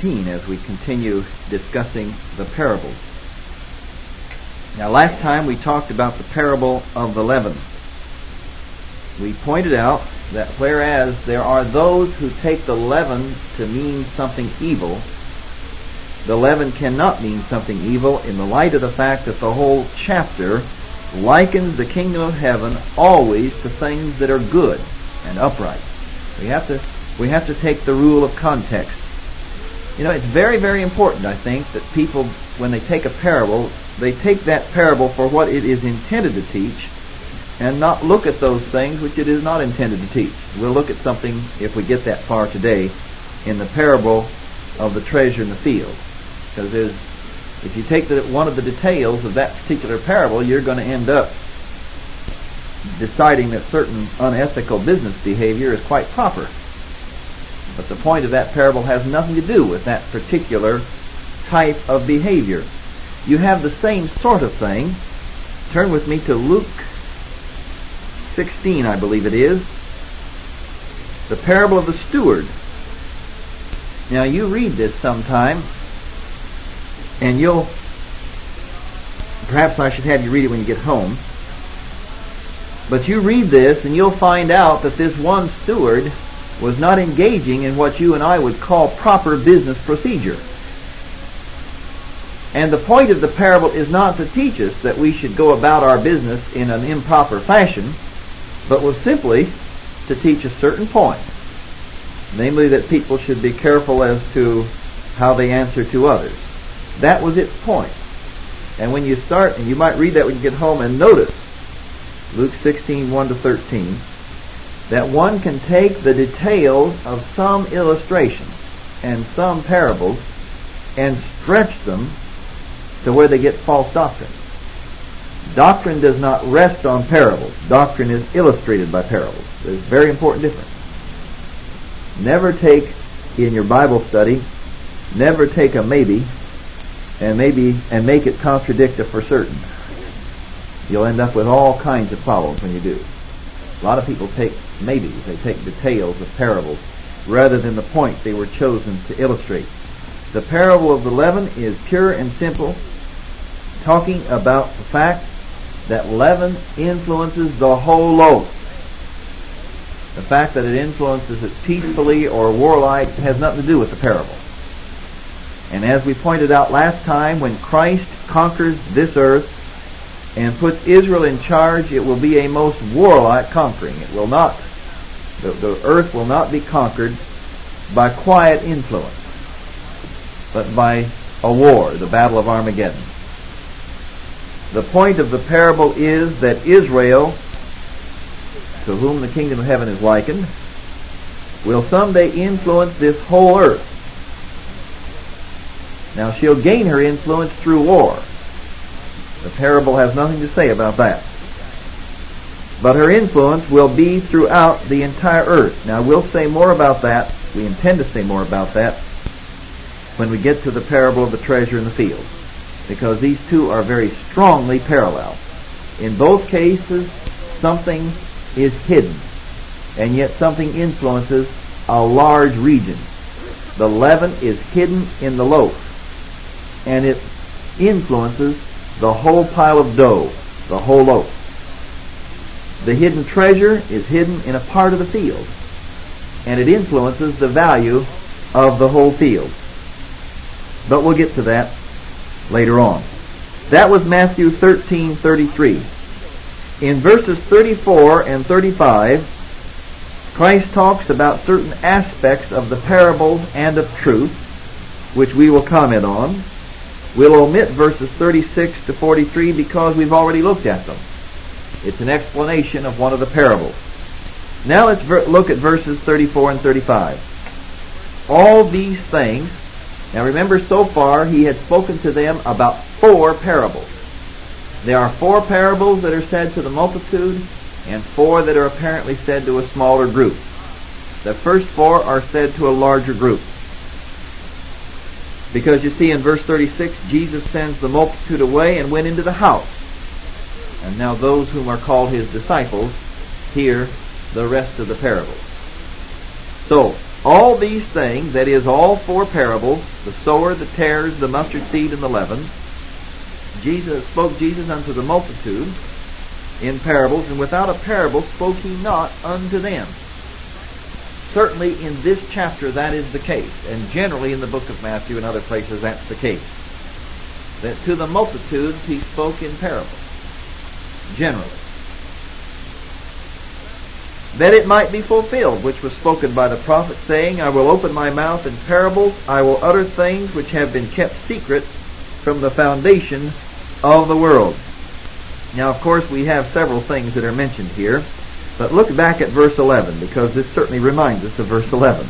16 as we continue discussing the parables. Now, last time we talked about the parable of the leaven. We pointed out that whereas there are those who take the leaven to mean something evil, the leaven cannot mean something evil in the light of the fact that the whole chapter likens the kingdom of heaven always to things that are good and upright. We have to take the rule of context. You know, it's very, very important, I think, that people, when they take a parable, they take that parable for what it is intended to teach and not look at those things which it is not intended to teach. We'll look at something, if we get that far today, in the parable of the treasure in the field. Because if you take one of the details of that particular parable, you're going to end up deciding that certain unethical business behavior is quite proper. But the point of that parable has nothing to do with that particular type of behavior. You have the same sort of thing. Turn with me to Luke 16, I believe it is. The parable of the steward. Now, you read this sometime, and perhaps I should have you read it when you get home. But you read this, and you'll find out that this one steward was not engaging in what you and I would call proper business procedure. And the point of the parable is not to teach us that we should go about our business in an improper fashion, but was simply to teach a certain point. Namely, that people should be careful as to how they answer to others. That was its point. And when you start, and you might read that when you get home, and notice Luke 16, 1-13, that one can take the details of some illustrations and some parables and stretch them to where they get false doctrine. Doctrine does not rest on parables. Doctrine is illustrated by parables. There's a very important difference. Never take, in your Bible study, never take a maybe and make it contradict a for certain. You'll end up with all kinds of problems when you do. A lot of people take maybes. They take details of parables rather than the point they were chosen to illustrate. The parable of the leaven is pure and simple, talking about the fact that leaven influences the whole loaf. The fact that it influences it peacefully or warlike has nothing to do with the parable. And as we pointed out last time, when Christ conquers this earth and puts Israel in charge, it will be a most warlike conquering. It will not, the earth will not be conquered by quiet influence, but by a war, the Battle of Armageddon. The point of the parable is that Israel, to whom the kingdom of heaven is likened, will someday influence this whole earth. Now, she'll gain her influence through war. The parable has nothing to say about that. But her influence will be throughout the entire earth. Now, we'll say more about that. We intend to say more about that when we get to the parable of the treasure in the field, because these two are very strongly parallel. In both cases, something is hidden, and yet something influences a large region. The leaven is hidden in the loaf, and it influences the whole pile of dough, the whole loaf. The hidden treasure is hidden in a part of the field, and it influences the value of the whole field. But we'll get to that later on. That was Matthew 13:33. In verses 34 and 35, Christ talks about certain aspects of the parables and of truth, which we will comment on. We'll omit verses 36 to 43 because we've already looked at them. It's an explanation of one of the parables. Now let's look at verses 34 and 35. All these things, now remember, so far he had spoken to them about 4 parables. There are 4 parables that are said to the multitude, and 4 that are apparently said to a smaller group. The first 4 are said to a larger group. Because you see in verse 36, Jesus sends the multitude away and went into the house. And now those whom are called his disciples hear the rest of the parables. So, All these things, that is, all four parables, the sower, the tares, the mustard seed, and the leaven, spoke Jesus unto the multitude in parables, and without a parable spoke he not unto them. Certainly in this chapter that is the case, and generally in the book of Matthew and other places that's the case. That to the multitudes he spoke in parables, generally. That it might be fulfilled, which was spoken by the prophet, saying, I will open my mouth in parables, I will utter things which have been kept secret from the foundation of the world. Now, of course, we have several things that are mentioned here, but look back at verse 11, because this certainly reminds us of verse 11.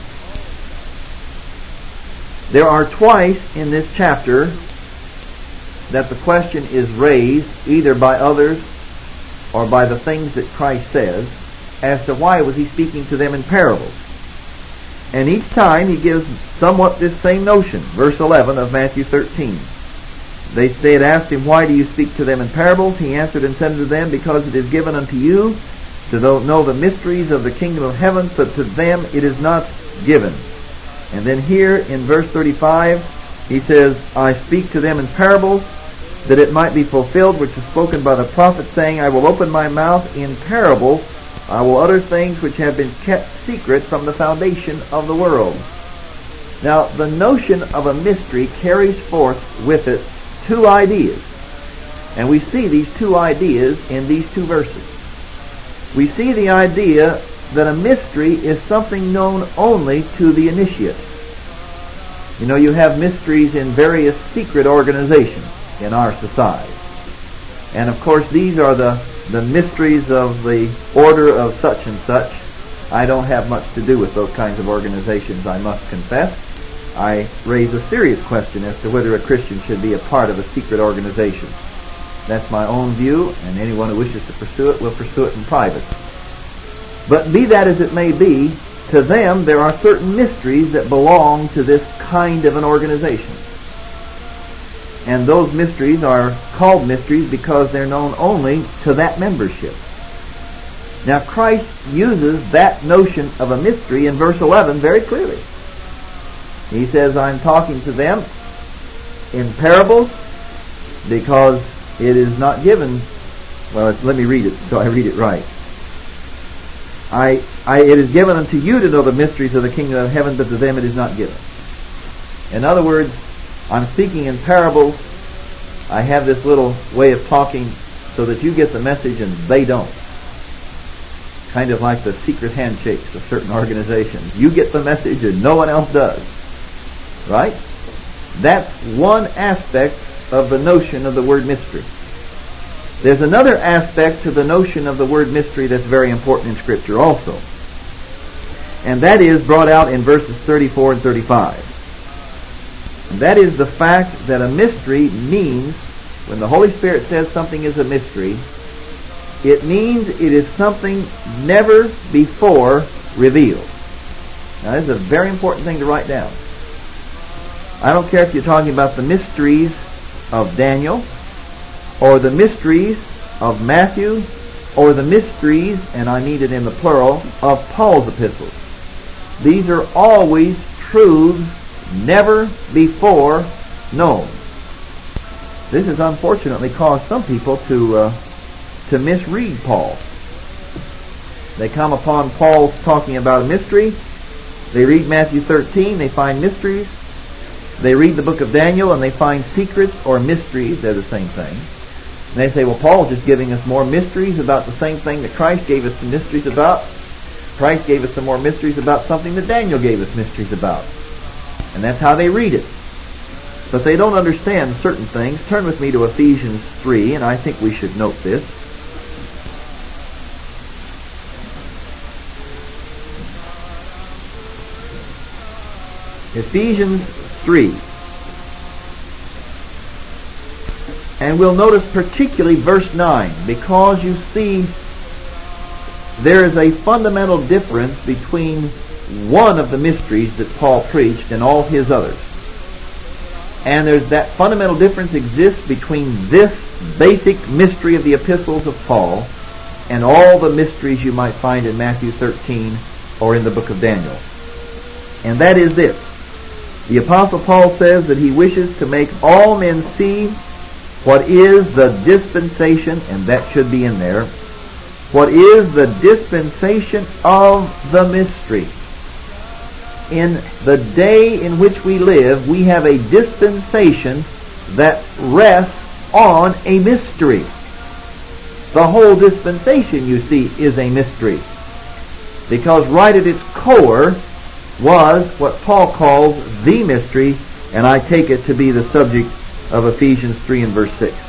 There are twice in this chapter that the question is raised, either by others or by the things that Christ says, as to why was he speaking to them in parables. And each time he gives somewhat this same notion. Verse 11 of Matthew 13. They had asked him, why do you speak to them in parables? He answered and said unto them, because it is given unto you to know the mysteries of the kingdom of heaven, but to them it is not given. And then here in verse 35, he says, I speak to them in parables, that it might be fulfilled, which is spoken by the prophet, saying, I will open my mouth in parables, I will utter things which have been kept secret from the foundation of the world. Now, the notion of a mystery carries forth with it two ideas. And we see these two ideas in these two verses. We see the idea that a mystery is something known only to the initiate. You know, you have mysteries in various secret organizations in our society. And of course, these are the mysteries of the order of such and such. I don't have much to do with those kinds of organizations, I must confess. I raise a serious question as to whether a Christian should be a part of a secret organization. That's my own view, and anyone who wishes to pursue it will pursue it in private. But be that as it may be, to them there are certain mysteries that belong to this kind of an organization. And those mysteries are called mysteries because they're known only to that membership. Now Christ uses that notion of a mystery in verse 11 very clearly. He says, I'm talking to them in parables because it is not given. Well, let me read it so I read it right. It is given unto you to know the mysteries of the kingdom of heaven, but to them it is not given. In other words, I'm speaking in parables. I have this little way of talking so that you get the message and they don't. Kind of like the secret handshakes of certain organizations. You get the message and no one else does. Right? That's one aspect of the notion of the word mystery. There's another aspect to the notion of the word mystery that's very important in Scripture also. And that is brought out in verses 34 and 35. And that is the fact that a mystery means, when the Holy Spirit says something is a mystery, it means it is something never before revealed. Now, this is a very important thing to write down. I don't care if you're talking about the mysteries of Daniel, or the mysteries of Matthew, or the mysteries, and I need it in the plural, of Paul's epistles. These are always truths never before known. This has unfortunately caused some people to misread Paul. They come upon Paul talking about a mystery. They read Matthew 13, they find mysteries. They read the book of Daniel and they find secrets or mysteries. They're the same thing. And they say, well, Paul's just giving us more mysteries about the same thing that Christ gave us some mysteries about. Christ gave us some more mysteries about something that Daniel gave us mysteries about. And that's how they read it. But they don't understand certain things. Turn with me to Ephesians 3, and I think we should note this. Ephesians 3. And we'll notice particularly verse 9, because you see there is a fundamental difference between one of the mysteries that Paul preached and all his others. And there's that fundamental difference exists between this basic mystery of the epistles of Paul and all the mysteries you might find in Matthew 13 or in the book of Daniel. And that is this. The Apostle Paul says that he wishes to make all men see what is the dispensation, and that should be in there, what is the dispensation of the mystery. In the day in which we live, we have a dispensation that rests on a mystery. The whole dispensation, you see, is a mystery. Because right at its core was what Paul calls the mystery, and I take it to be the subject of Ephesians 3 and verse 6.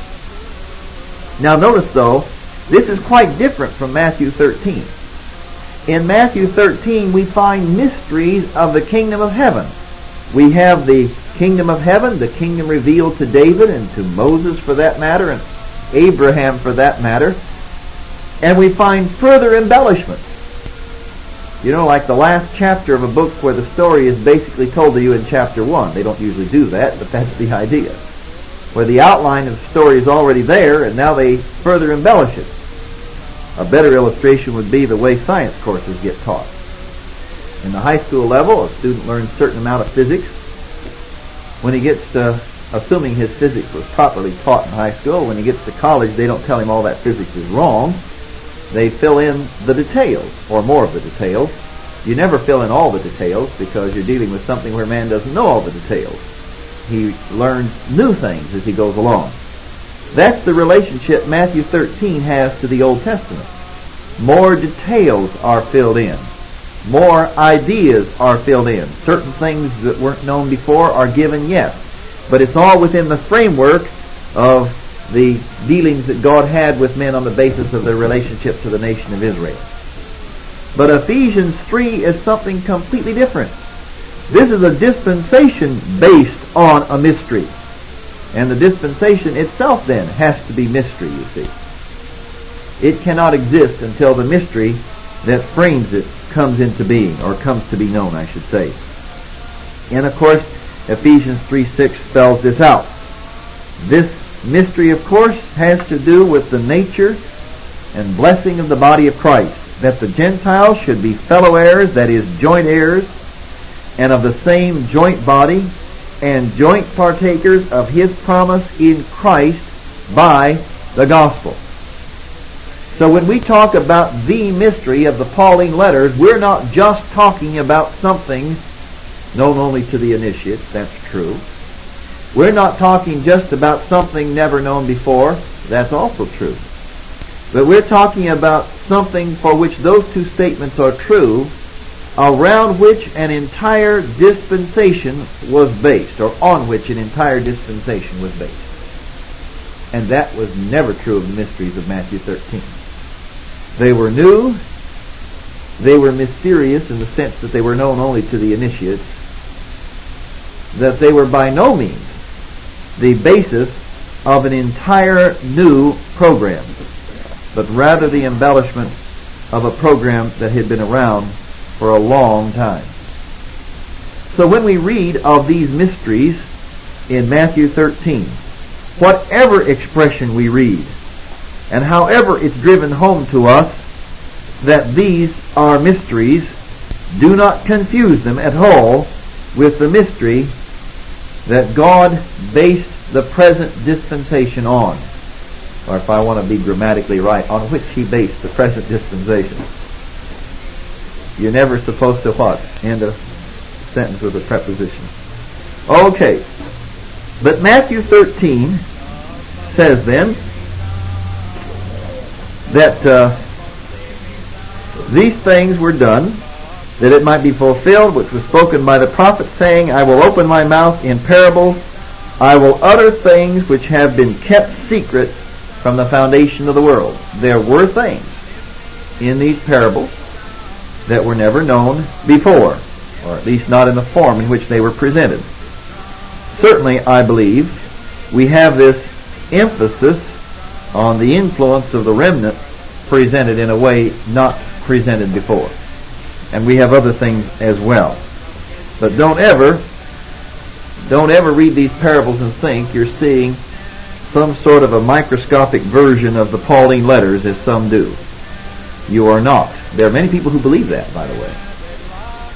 Now notice though, this is quite different from Matthew 13. In Matthew 13 we find mysteries of the kingdom of heaven. We have the kingdom of heaven, the kingdom revealed to David and to Moses for that matter, and Abraham for that matter. And we find further embellishments. You know, like the last chapter of a book where the story is basically told to you in chapter 1. They don't usually do that, but that's the idea. Where the outline of the story is already there, and now they further embellish it. A better illustration would be the way science courses get taught. In the high school level, a student learns a certain amount of physics. When he gets to, assuming his physics was properly taught in high school, when he gets to college, they don't tell him all that physics is wrong. They fill in the details, or more of the details. You never fill in all the details because you're dealing with something where man doesn't know all the details. He learns new things as he goes along. That's the relationship Matthew 13 has to the Old Testament. More details are filled in. More ideas are filled in. Certain things that weren't known before are given, yes. But it's all within the framework of the dealings that God had with men on the basis of their relationship to the nation of Israel. But Ephesians 3 is something completely different. This is a dispensation based on a mystery. And the dispensation itself then has to be mystery, you see. It cannot exist until the mystery that frames it comes into being, or comes to be known, I should say. And of course, Ephesians 3:6 spells this out. This mystery, of course, has to do with the nature and blessing of the body of Christ, that the Gentiles should be fellow heirs, that is, joint heirs, and of the same joint body, and joint partakers of His promise in Christ by the gospel. So when we talk about the mystery of the Pauline letters, we're not just talking about something known only to the initiates, that's true. We're not talking just about something never known before, that's also true. But we're talking about something for which those two statements are true, around which an entire dispensation was based, or on which an entire dispensation was based. And that was never true of the mysteries of Matthew 13. They were new, they were mysterious in the sense that they were known only to the initiates, that they were by no means the basis of an entire new program, but rather the embellishment of a program that had been around for a long time. So when we read of these mysteries in Matthew 13, whatever expression we read, and however it's driven home to us that these are mysteries, do not confuse them at all with the mystery that God based the present dispensation on. Or if I want to be grammatically right, on which He based the present dispensation. You're never supposed to what? End a sentence with a preposition. Okay. But Matthew 13 says then that these things were done that it might be fulfilled which was spoken by the prophet, saying, I will open my mouth in parables, I will utter things which have been kept secret from the foundation of the world. There were things in these parables that were never known before, or at least not in the form in which they were presented. Certainly, I believe, we have this emphasis on the influence of the remnant presented in a way not presented before. And we have other things as well. But don't ever read these parables and think you're seeing some sort of a microscopic version of the Pauline letters, as some do. You are not. There are many people who believe that, by the way.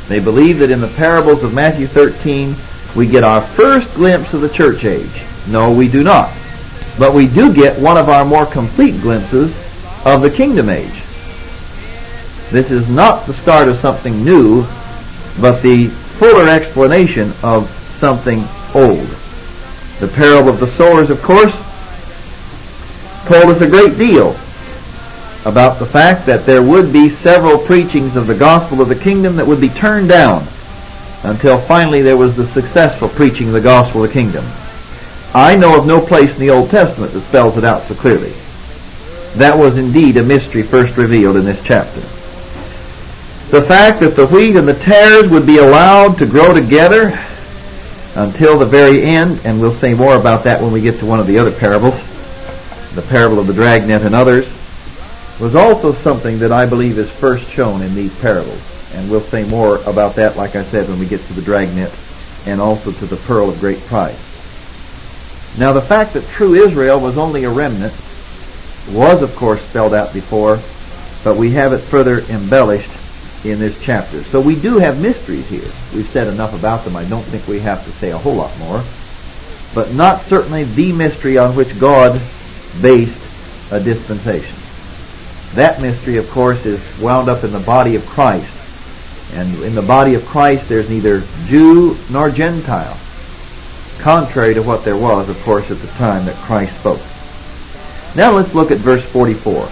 They believe that in the parables of Matthew 13, we get our first glimpse of the church age. No, we do not. But we do get one of our more complete glimpses of the kingdom age. This is not the start of something new, but the fuller explanation of something old. The parable of the sowers, of course, told us a great deal about the fact that there would be several preachings of the gospel of the kingdom that would be turned down until finally there was the successful preaching of the gospel of the kingdom. I know of no place in the Old Testament that spells it out so clearly. That was indeed a mystery first revealed in this chapter. The fact that the wheat and the tares would be allowed to grow together until the very end, and we'll say more about that when we get to one of the other parables, the parable of the dragnet and others, was also something that I believe is first shown in these parables. And we'll say more about that, like I said, when we get to the dragnet and also to the pearl of great price. Now, the fact that true Israel was only a remnant was, of course, spelled out before, but we have it further embellished in this chapter. So we do have mysteries here. We've said enough about them. I don't think we have to say a whole lot more. But not certainly the mystery on which God based a dispensation. That mystery, of course, is wound up in the body of Christ. And in the body of Christ, there's neither Jew nor Gentile, contrary to what there was, of course, at the time that Christ spoke. Now let's look at verse 44.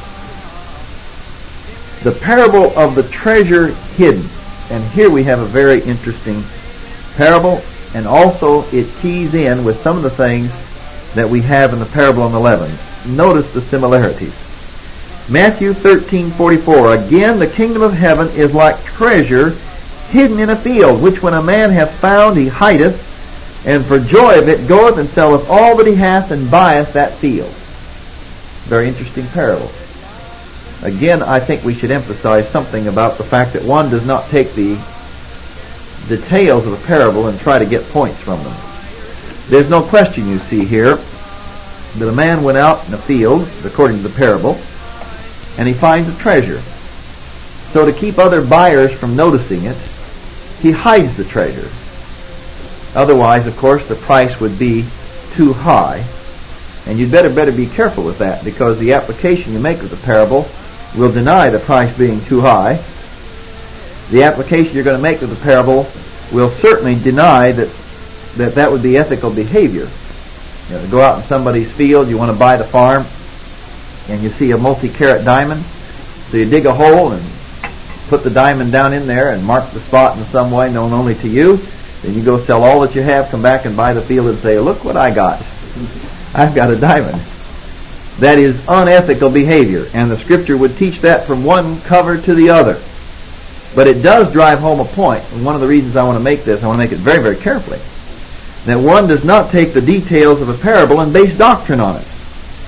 The parable of the treasure hidden. And here we have a very interesting parable, and also it keys in with some of the things that we have in the parable on the leaven. Notice the similarities. Matthew 13:44. Again, the kingdom of heaven is like treasure hidden in a field, which when a man hath found, he hideth, and for joy of it goeth and selleth all that he hath, and buyeth that field. Very interesting parable. Again, I think we should emphasize something about the fact that one does not take the details of a parable and try to get points from them. There's no question, you see here, that a man went out in a field, according to the parable, and he finds a treasure. So to keep other buyers from noticing it, he hides the treasure. Otherwise, of course, the price would be too high. And you'd better be careful with that, because the application you make of the parable will deny the price being too high. The application you're going to make of the parable will certainly deny that would be ethical behavior. You know, to go out in somebody's field, you want to buy the farm, and you see a multi-carat diamond, so you dig a hole and put the diamond down in there and mark the spot in some way known only to you. Then you go sell all that you have, come back and buy the field and say, look what I got. I've got a diamond. That is unethical behavior, and the Scripture would teach that from one cover to the other. But it does drive home a point, and one of the reasons I want to make this, I want to make it very, very carefully, that one does not take the details of a parable and base doctrine on it.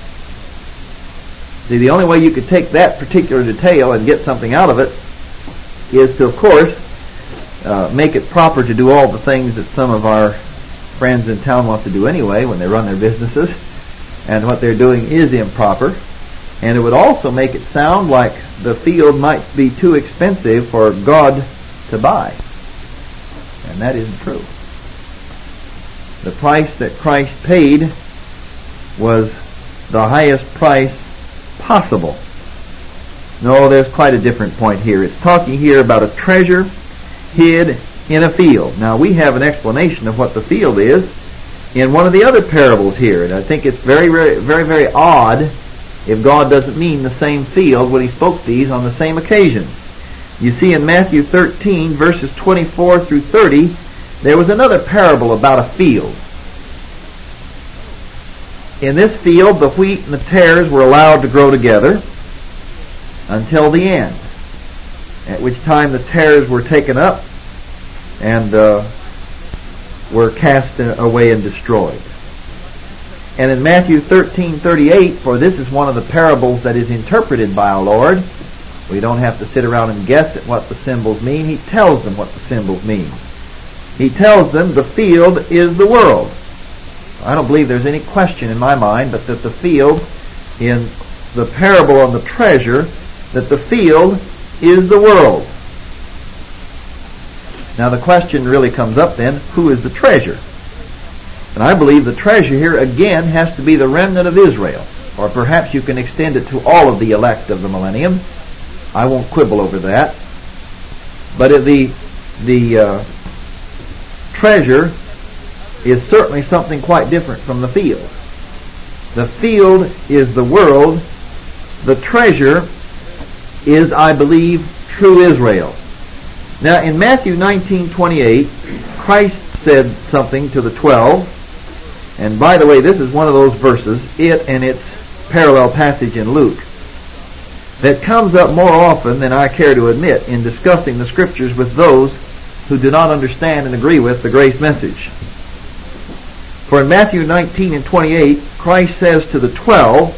See, the only way you could take that particular detail and get something out of it is to, of course, make it proper to do all the things that some of our friends in town want to do anyway when they run their businesses, and what they're doing is improper. And it would also make it sound like the field might be too expensive for God to buy. And that isn't true. The price that Christ paid was the highest price possible. No, there's quite a different point here. It's talking here about a treasure hid in a field. Now, we have an explanation of what the field is in one of the other parables here, and I think it's very, very, very, very odd if God doesn't mean the same field when he spoke these on the same occasion. You see, in Matthew 13, verses 24 through 30, there was another parable about a field. In this field, the wheat and the tares were allowed to grow together until the end, at which time the tares were taken up and were cast away and destroyed. And in Matthew 13:38, for this is one of the parables that is interpreted by our Lord, we don't have to sit around and guess at what the symbols mean. He tells them what the symbols mean. He tells them the field is the world. I don't believe there's any question in my mind but that the field, in the parable on the treasure, that the field is the world. Now the question really comes up then, who is the treasure? And I believe the treasure here again has to be the remnant of Israel. Or perhaps you can extend it to all of the elect of the millennium. I won't quibble over that. But the treasure is certainly something quite different from the field. The field is the world. The treasure is, I believe, true Israel. Now in Matthew 19:28, Christ said something to the 12. And by the way, this is one of those verses, it and its parallel passage in Luke, that comes up more often than I care to admit in discussing the Scriptures with those who do not understand and agree with the grace message. For in Matthew 19:28, Christ says to the 12,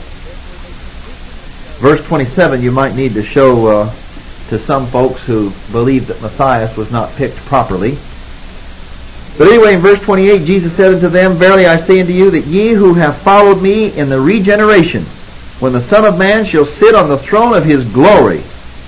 verse 27 you might need to show to some folks who believe that Matthias was not picked properly. But anyway, in verse 28, Jesus said unto them, Verily I say unto you, that ye who have followed me in the regeneration, when the Son of Man shall sit on the throne of his glory.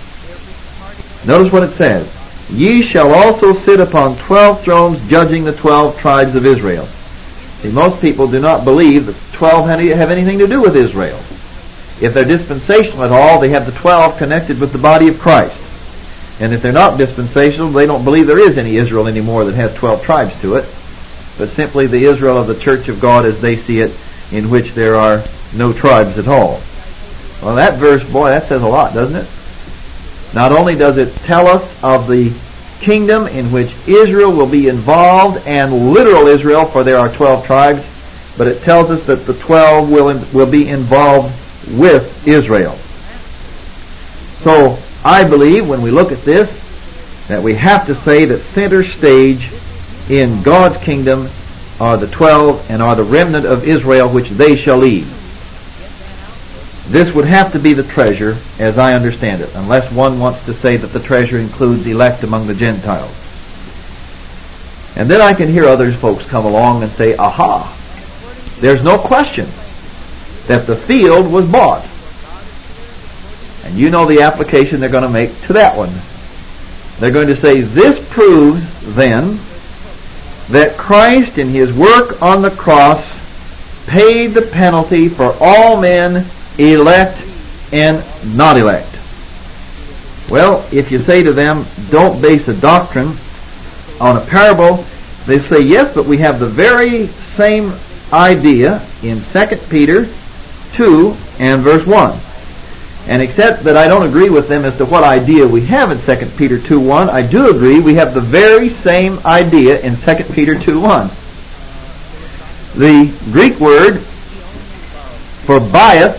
Notice what it says. Ye shall also sit upon 12 thrones, judging the 12 tribes of Israel. See, most people do not believe that 12 have anything to do with Israel. If they're dispensational at all, they have the 12 connected with the body of Christ. And if they're not dispensational, they don't believe there is any Israel anymore that has 12 tribes to it, but simply the Israel of the Church of God as they see it, in which there are no tribes at all. Well, that verse, boy, that says a lot, doesn't it? Not only does it tell us of the kingdom in which Israel will be involved, and literal Israel, for there are 12 tribes, but it tells us that the 12 will be involved with Israel. So, I believe when we look at this, that we have to say that center stage in God's kingdom are the 12 and are the remnant of Israel which they shall lead. This would have to be the treasure as I understand it, unless one wants to say that the treasure includes elect among the Gentiles. And then I can hear others folks come along and say, aha, there's no question that the field was bought. And you know the application they're going to make to that one. They're going to say, this proves then that Christ in his work on the cross paid the penalty for all men, elect and not elect. Well, if you say to them, don't base a doctrine on a parable, they say, yes, but we have the very same idea in 2 Peter 2 and verse 1. And except that I don't agree with them as to what idea we have in 2 Peter 2:1, I do agree we have the very same idea in 2 Peter 2:1. The Greek word for buyeth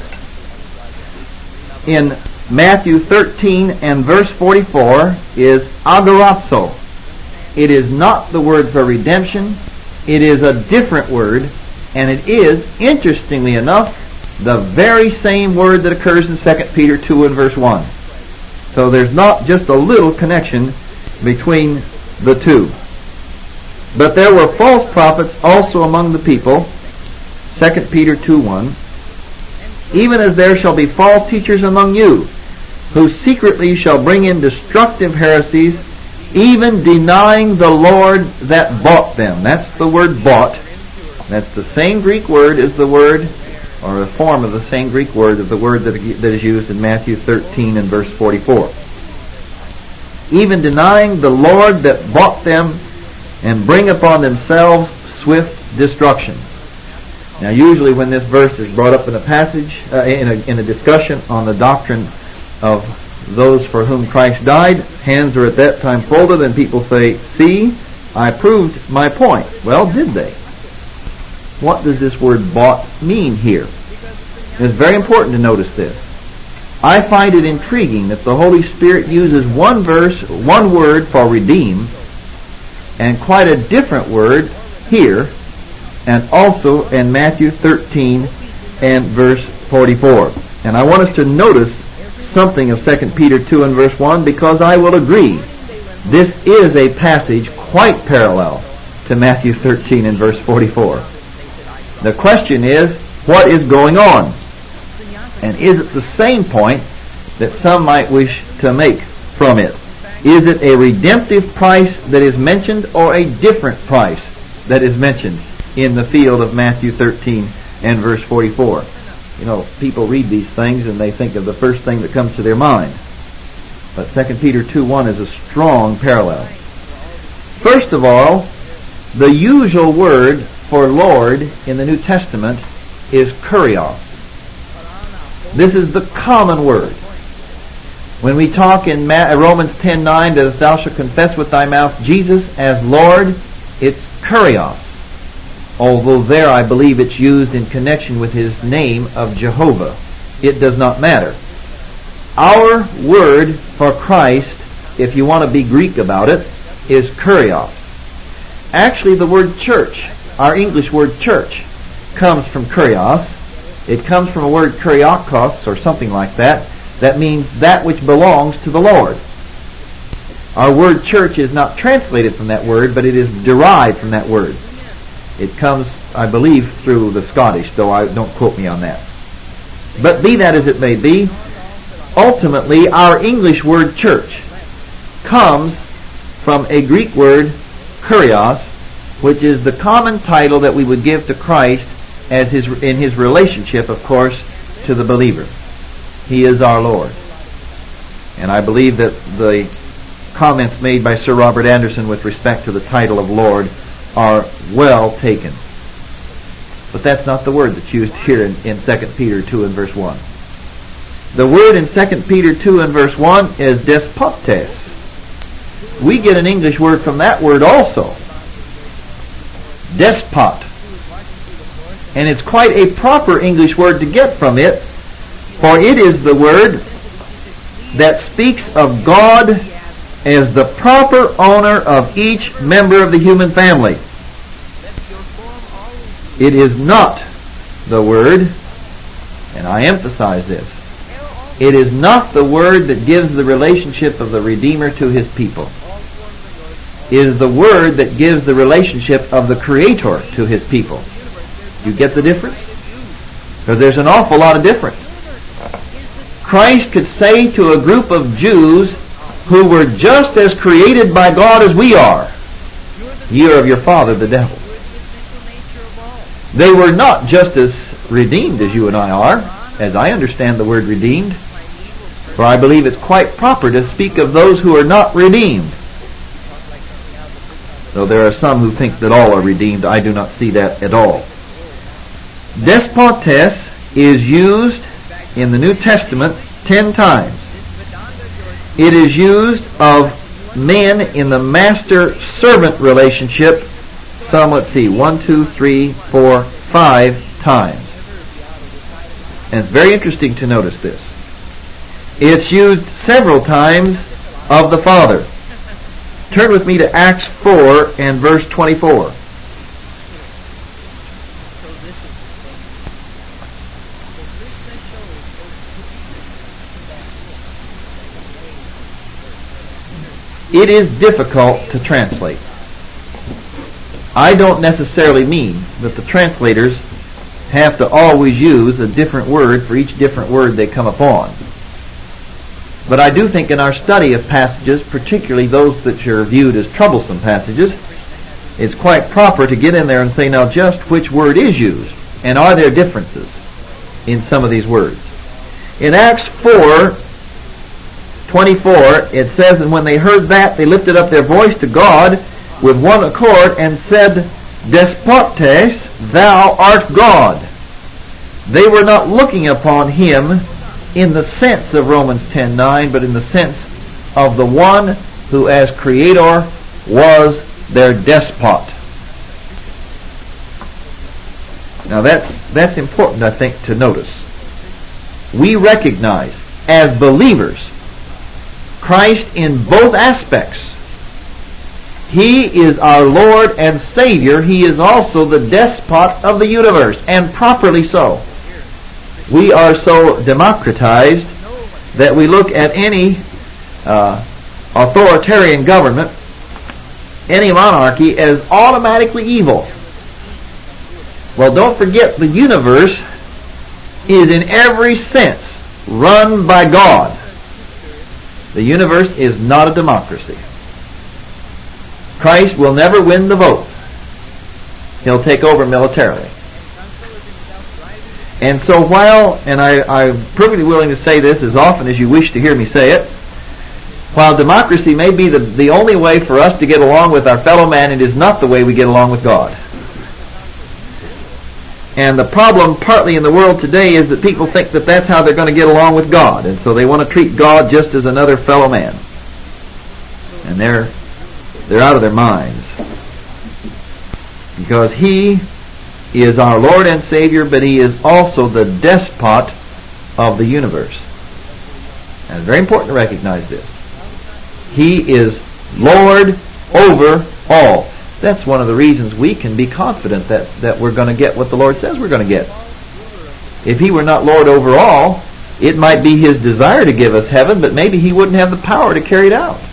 in Matthew 13 and verse 44 is agorazo. It is not the word for redemption. It is a different word, and it is, interestingly enough, the very same word that occurs in 2 Peter 2 and verse 1. So there's not just a little connection between the two. But there were false prophets also among the people, 2 Peter 2:1, even as there shall be false teachers among you, who secretly shall bring in destructive heresies, even denying the Lord that bought them. That's the word bought. That's the same Greek word as the word, or a form of the same Greek word of the word that is used in Matthew 13 and verse 44. Even denying the Lord that bought them, and bring upon themselves swift destruction. Now usually when this verse is brought up in a passage, in a discussion on the doctrine of those for whom Christ died, hands are at that time folded and people say, see, I proved my point. Well, did they? What does this word bought mean here? It's very important to notice this. I find it intriguing that the Holy Spirit uses one word for redeem, and quite a different word here, and also in Matthew 13 and verse 44. And I want us to notice something of 2 Peter 2 and verse 1, because I will agree, this is a passage quite parallel to Matthew 13 and verse 44. The question is, what is going on? And is it the same point that some might wish to make from it? Is it a redemptive price that is mentioned, or a different price that is mentioned in the field of Matthew 13 and verse 44? You know, people read these things and they think of the first thing that comes to their mind. But 2 Peter 2:1 is a strong parallel. First of all, the usual word for Lord in the New Testament is kurios. This is the common word. When we talk in Romans 10:9 that thou shalt confess with thy mouth Jesus as Lord, it's kurios. Although there I believe it's used in connection with his name of Jehovah. It does not matter. Our word for Christ, if you want to be Greek about it, is kurios. Actually, the word church, our English word church, comes from kurios. It comes from a word kuriakos or something like that. That means that which belongs to the Lord. Our word church is not translated from that word, but it is derived from that word. It comes, I believe, through the Scottish, though don't quote me on that. But be that as it may be, ultimately our English word church comes from a Greek word kurios, which is the common title that we would give to Christ as in his relationship, of course, to the believer. He is our Lord. And I believe that the comments made by Sir Robert Anderson with respect to the title of Lord are well taken. But that's not the word that's used here in 2 Peter 2 and verse 1. The word in 2 Peter 2 and verse 1 is despotes. We get an English word from that word also. Despot. And it's quite a proper English word to get from it, for it is the word that speaks of God as the proper owner of each member of the human family. It is not the word, and I emphasize this, it is not the word that gives the relationship of the Redeemer to his people. It is the word that gives the relationship of the Creator to his people. You get the difference? Because there's an awful lot of difference. Christ could say to a group of Jews who were just as created by God as we are, ye are of your father the devil. They were not just as redeemed as you and I are, as I understand the word redeemed, for I believe it's quite proper to speak of those who are not redeemed. Though there are some who think that all are redeemed, I do not see that at all. Despotes is used in the New Testament 10 times. It is used of men in the master-servant relationship some, 5 times. And it's very interesting to notice this. It's used several times of the Father. Turn with me to Acts 4 and verse 24. It is difficult to translate. I don't necessarily mean that the translators have to always use a different word for each different word they come upon. But I do think in our study of passages, particularly those that are viewed as troublesome passages, it's quite proper to get in there and say, now just which word is used, and are there differences in some of these words. In Acts 4:24, it says, and when they heard that, they lifted up their voice to God with one accord and said, Despotes, thou art God. They were not looking upon him in the sense of Romans 10:9, but in the sense of the one who as Creator was their despot. Now that's important, I think, to notice. We recognize as believers Christ in both aspects. He is our Lord and Savior. He is also the despot of the universe, and properly so. We are so democratized that we look at any authoritarian government, any monarchy, as automatically evil. Well, don't forget, the universe is in every sense run by God. The universe is not a democracy. Christ will never win the vote. He'll take over militarily. And so while, and I'm perfectly willing to say this as often as you wish to hear me say it, while democracy may be the only way for us to get along with our fellow man, it is not the way we get along with God. And the problem partly in the world today is that people think that that's how they're going to get along with God. And so they want to treat God just as another fellow man. And they're out of their minds. Because He is our Lord and Savior, but He is also the despot of the universe. And it's very important to recognize this. He is Lord over all. That's one of the reasons we can be confident that we're going to get what the Lord says we're going to get. If He were not Lord over all, it might be His desire to give us heaven, but maybe He wouldn't have the power to carry it out.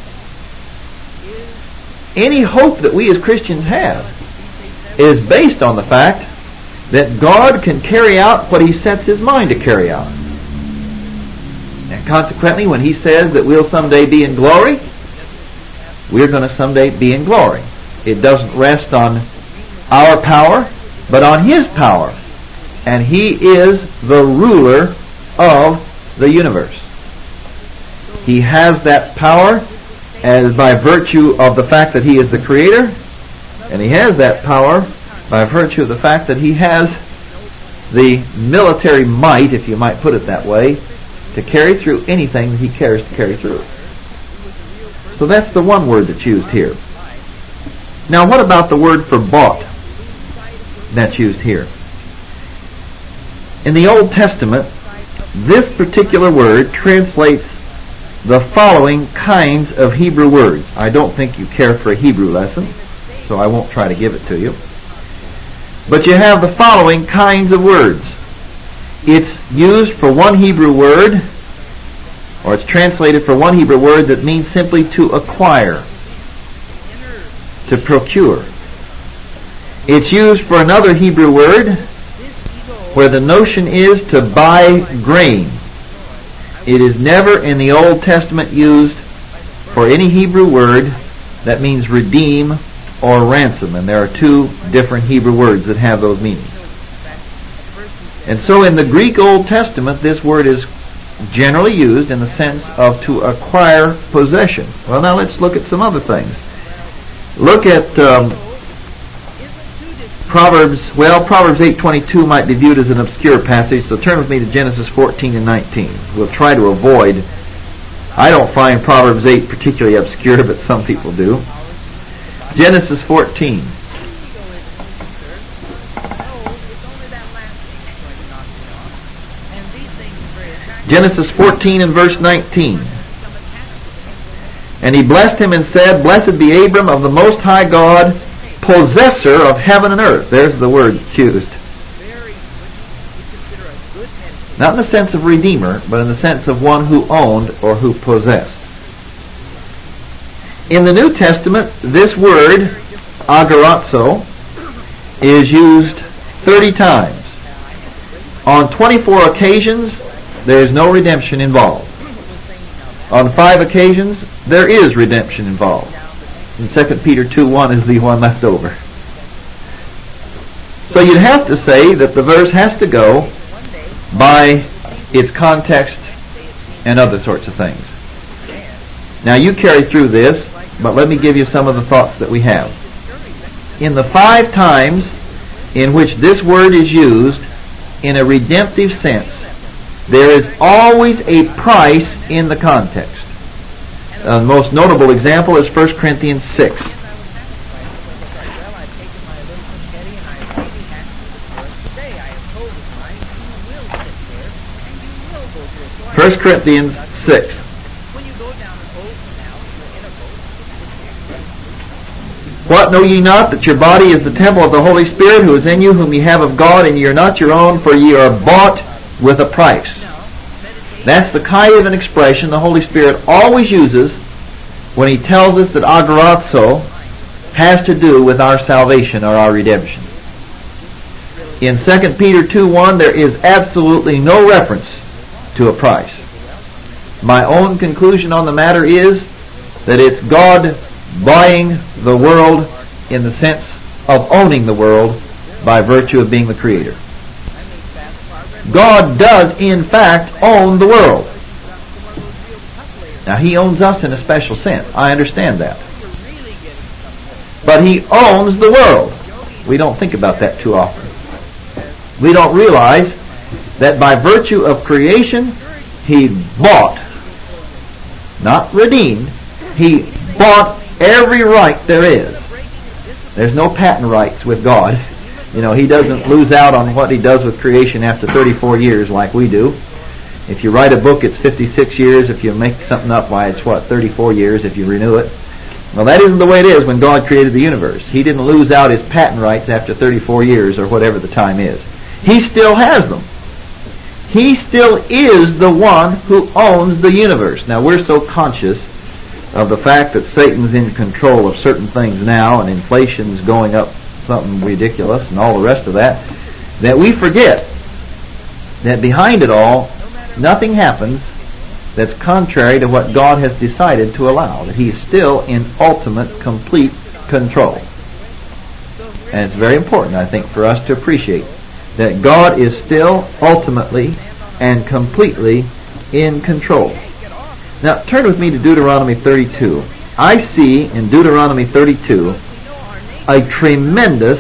Any hope that we as Christians have is based on the fact that God can carry out what He sets His mind to carry out. And consequently, when He says that we'll someday be in glory, we're going to someday be in glory. It doesn't rest on our power, but on His power. And He is the ruler of the universe. He has that power as by virtue of the fact that He is the Creator, and He has that power by virtue of the fact that He has the military might, if you might put it that way, to carry through anything that He cares to carry through. So that's the one word that's used here. Now what about the word for bought that's used here? In the Old Testament, this particular word translates the following kinds of Hebrew words. I don't think you care for a Hebrew lesson, so I won't try to give it to you. But you have the following kinds of words. It's used for one Hebrew word, or it's translated for one Hebrew word that means simply to acquire, to procure. It's used for another Hebrew word where the notion is to buy grain. It is never in the Old Testament used for any Hebrew word that means redeem or ransom, and there are two different Hebrew words that have those meanings. And so in the Greek Old Testament, this word is generally used in the sense of to acquire possession. Well, now let's look at some other things. Look at Proverbs 8:22 might be viewed as an obscure passage, so turn with me to Genesis 14 and 19. We'll try to avoid, I don't find Proverbs 8 particularly obscure, but some people do. Genesis 14. Genesis 14 and verse 19. And he blessed him and said, Blessed be Abram of the Most High God, possessor of heaven and earth. There's the word used. Not in the sense of redeemer, but in the sense of one who owned or who possessed. In the New Testament, this word, agorazo, is used 30 times. On 24 occasions, there is no redemption involved. On 5 occasions, there is redemption involved. And 2 Peter 2:1 is the one left over. So you'd have to say that the verse has to go by its context and other sorts of things. Now you carry through this, but let me give you some of the thoughts that we have. In the 5 times in which this word is used in a redemptive sense, there is always a price in the context. The most notable example is 1 Corinthians 6. 1 Corinthians 6. What, know ye not that your body is the temple of the Holy Spirit who is in you, whom ye have of God, and ye are not your own, for ye are bought with a price. That's the kind of an expression the Holy Spirit always uses when He tells us that agorazo has to do with our salvation or our redemption. In 2 Peter 2:1, there is absolutely no reference to a price. My own conclusion on the matter is that it's God buying the world in the sense of owning the world by virtue of being the creator. God does, in fact, own the world. Now, He owns us in a special sense. I understand that. But He owns the world. We don't think about that too often. We don't realize that by virtue of creation, He bought, not redeemed, He bought every right there is. There's no patent rights with God. He doesn't lose out on what He does with creation after 34 years like we do. If you write a book, it's 56 years. If you make something up, why, it's 34 years if you renew it. Well, that isn't the way it is when God created the universe. He didn't lose out His patent rights after 34 years or whatever the time is. He still has them. He still is the one who owns the universe. Now, we're so conscious of the fact that Satan's in control of certain things now, and inflation's going up something ridiculous and all the rest of that, that we forget that behind it all, nothing happens that's contrary to what God has decided to allow, that He's still in ultimate, complete control. And it's very important, I think, for us to appreciate that God is still ultimately and completely in control. Now, turn with me to Deuteronomy 32. I see in Deuteronomy 32 a tremendous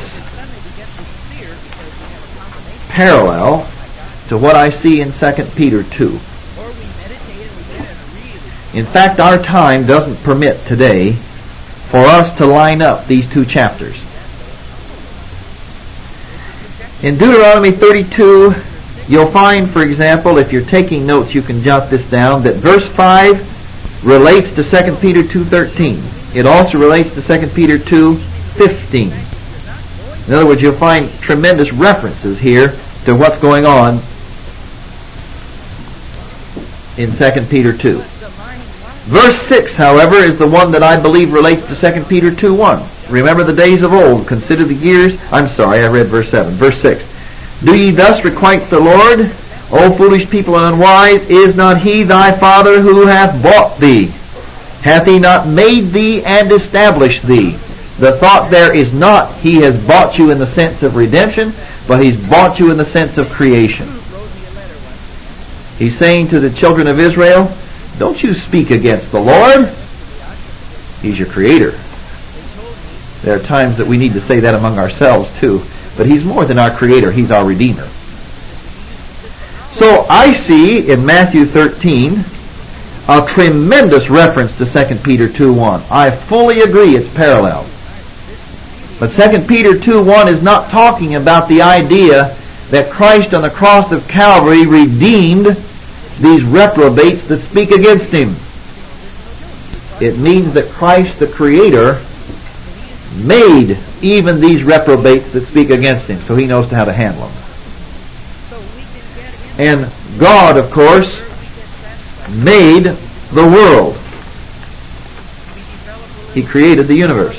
parallel to what I see in 2 Peter 2. In fact, our time doesn't permit today for us to line up these two chapters. In Deuteronomy 32, you'll find, for example, if you're taking notes, you can jot this down, that verse 5 relates to 2 Peter 2:13. It also relates to 2 Peter 2:15. In other words, you'll find tremendous references here to what's going on in 2 Peter 2. Verse 6, however, is the one that I believe relates to 2 Peter 2:1. Remember the days of old, consider the years. I read verse 7. Verse 6. Do ye thus requite the Lord, O foolish people and unwise? Is not He thy Father who hath bought thee? Hath He not made thee and established thee? The thought there is not He has bought you in the sense of redemption, but He's bought you in the sense of creation. He's saying to the children of Israel, don't you speak against the Lord. He's your creator. There are times that we need to say that among ourselves too. But He's more than our creator. He's our redeemer. So I see in Matthew 13 a tremendous reference to 2 Peter 2:1. I fully agree it's parallel. But 2 Peter 2:1 is not talking about the idea that Christ on the cross of Calvary redeemed these reprobates that speak against Him. It means that Christ the Creator made even these reprobates that speak against Him, so He knows how to handle them. And God, of course, made the world. He created the universe.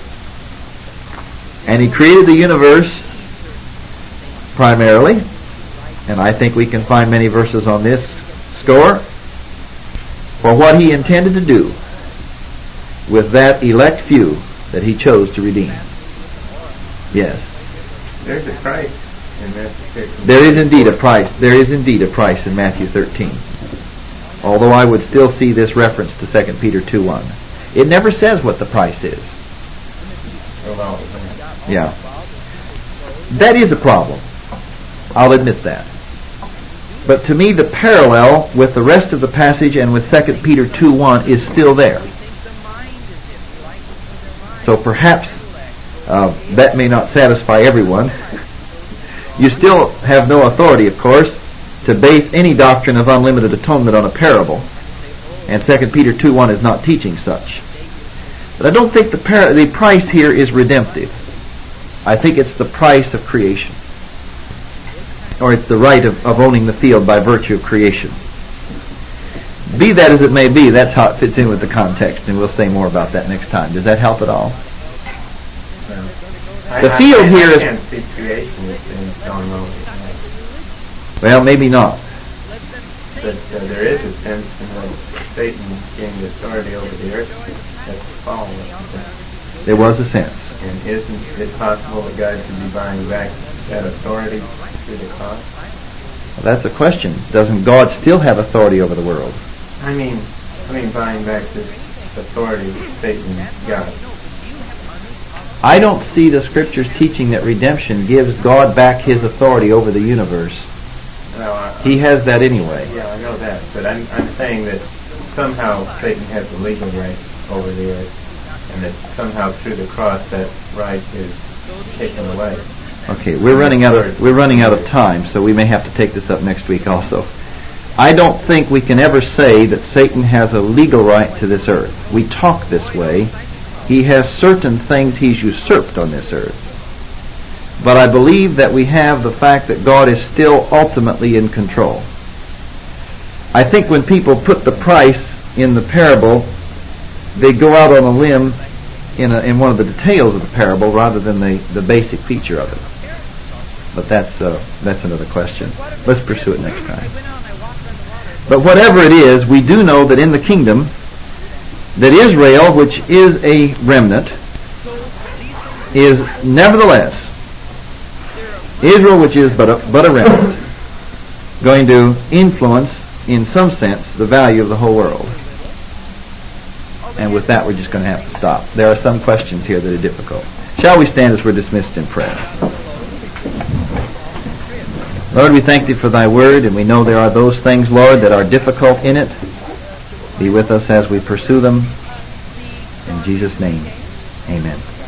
And He created the universe primarily, and I think we can find many verses on this score, for what He intended to do with that elect few that He chose to redeem. Yes. There's a price in Matthew 13. There is indeed a price. There is indeed a price in Matthew 13. Although I would still see this reference to 2 Peter 2:1. It never says what the price is. Yeah. That is a problem. I'll admit that. But to me, the parallel with the rest of the passage and with 2 Peter 2:1 is still there. So perhaps that may not satisfy everyone. You still have no authority, of course, to base any doctrine of unlimited atonement on a parable. And 2 Peter 2:1 is not teaching such. But I don't think the price here is redemptive. I think it's the price of creation. Or it's the right of owning the field by virtue of creation. Be that as it may be, that's how it fits in with the context, and we'll say more about that next time. Does that help at all? The field here is... I can't see creation as going on. Well, maybe not. But there is a sense in which Satan gained authority over the earth at the fall. There was a sense. And isn't it possible that God could be buying back that authority through the cross? Well, that's a question. Doesn't God still have authority over the world? I mean buying back this authority that Satan got. I don't see the Scriptures teaching that redemption gives God back His authority over the universe. No, He has that anyway. Yeah, I know that. But I'm saying that somehow Satan has the legal right over the earth, and that somehow through the cross that right is taken away. Okay, we're running out of time, so we may have to take this up next week also. I don't think we can ever say that Satan has a legal right to this earth. We talk this way. He has certain things he's usurped on this earth. But I believe that we have the fact that God is still ultimately in control. I think when people put the price in the parable, they go out on a limb in one of the details of the parable rather than the basic feature of it. But that's another question. Let's pursue it next time. But whatever it is, we do know that in the kingdom, that Israel, which is a remnant, is nevertheless, Israel, which is but a remnant, going to influence, in some sense, the value of the whole world. And with that, we're just going to have to stop. There are some questions here that are difficult. Shall we stand as we're dismissed in prayer? Lord, we thank Thee for Thy word, and we know there are those things, Lord, that are difficult in it. Be with us as we pursue them. In Jesus' name, amen.